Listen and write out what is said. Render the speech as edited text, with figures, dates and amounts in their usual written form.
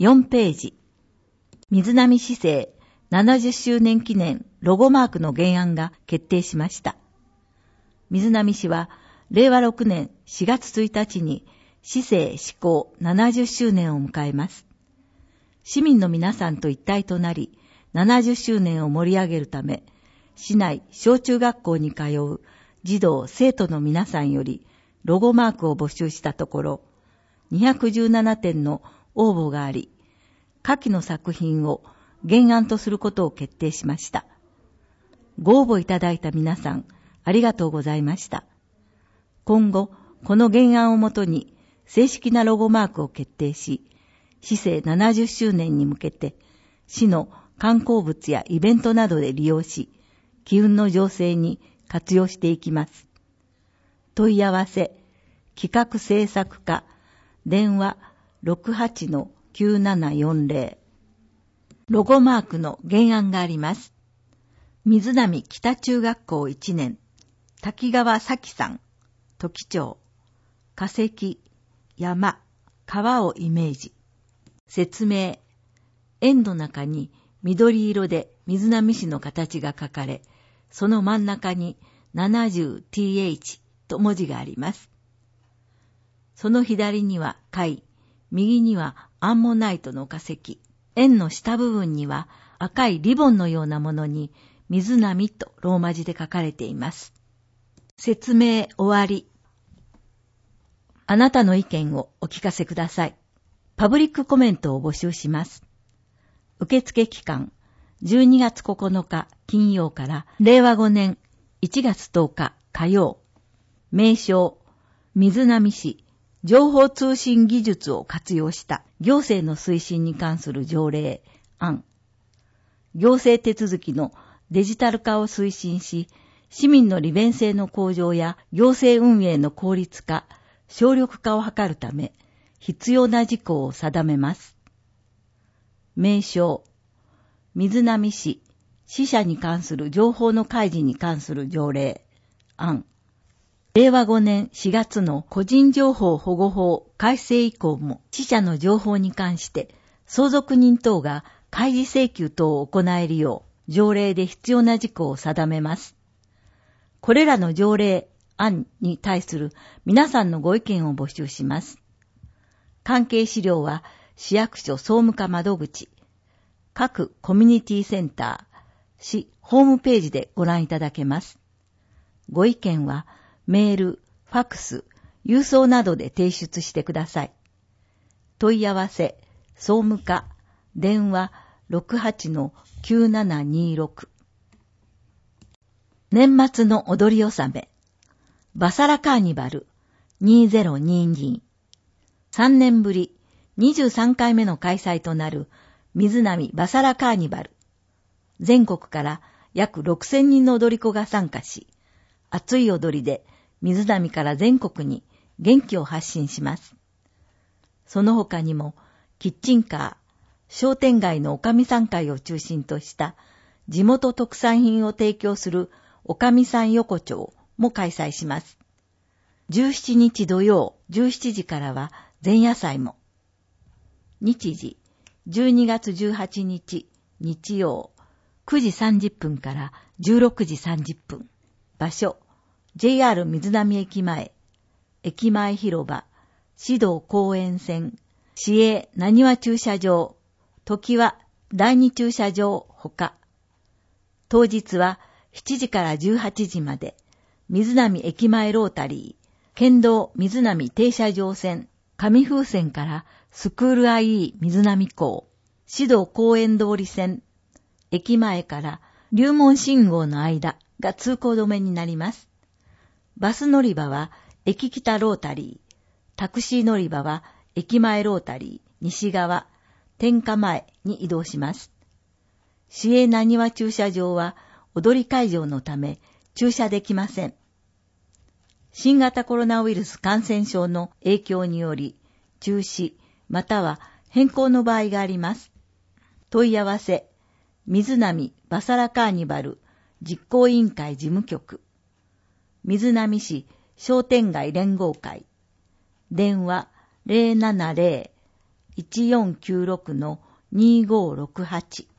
4ページ。水波市政70周年記念ロゴマークの原案が決定しました。水波市は令和6年4月1日に市政施行70周年を迎えます。市民の皆さんと一体となり、70周年を盛り上げるため、市内小中学校に通う児童生徒の皆さんよりロゴマークを募集したところ、217点の応募があり、下記の作品を原案とすることを決定しました。ご応募いただいた皆さん、ありがとうございました。今後、この原案をもとに正式なロゴマークを決定し、市政70周年に向けて、市の観光物やイベントなどで利用し、機運の醸成に活用していきます。問い合わせ、企画制作課、電話 68-9740。ロゴマークの原案があります。水波北中学校1年、滝川咲さん、時町、化石、山、川をイメージ。説明、円の中に緑色で水波市の形が書かれ、その真ん中に 70th と文字があります。その左には貝、右にはアンモナイトの化石。円の下部分には赤いリボンのようなものに水波とローマ字で書かれています。説明終わり。あなたの意見をお聞かせください。パブリックコメントを募集します。受付期間12月9日金曜から令和5年1月10日火曜。名称、水波市情報通信技術を活用した行政の推進に関する条例案。行政手続きのデジタル化を推進し、市民の利便性の向上や行政運営の効率化、省力化を図るため、必要な事項を定めます。名称、水波市死者に関する情報の開示に関する条例案。令和5年4月の個人情報保護法改正以降も死者の情報に関して相続人等が開示請求等を行えるよう条例で必要な事項を定めます。これらの条例案に対する皆さんのご意見を募集します。関係資料は市役所総務課窓口、各コミュニティセンター、市ホームページでご覧いただけます。ご意見はメール、ファックス、郵送などで提出してください。問い合わせ、総務課、電話 68-9726。年末の踊り納め、バサラカーニバル2022。3年ぶり23回目の開催となる水波バサラカーニバル。全国から約6000人の踊り子が参加し、熱い踊りで水波から全国に元気を発信します。その他にも、キッチンカー、商店街のおかみさん会を中心とした地元特産品を提供するおかみさん横丁も開催します。17日土曜17時からは前夜祭も。日時、12月18日日曜9時30分から16時30分。場所、JR 水波駅前、駅前広場、市道公園線、市営なにわ駐車場、時は第2駐車場ほか。当日は7時から18時まで、水波駅前ロータリー、県道水波停車場線、上風線からスクール IE 水波港、市道公園通り線、駅前から龍門信号の間が通行止めになります。バス乗り場は駅北ロータリー、タクシー乗り場は駅前ロータリー、西側、天下前に移動します。市営なにわ駐車場は踊り会場のため駐車できません。新型コロナウイルス感染症の影響により中止または変更の場合があります。問い合わせ、水波バサラカーニバル実行委員会事務局、水波市商店街連合会、電話 1496-2568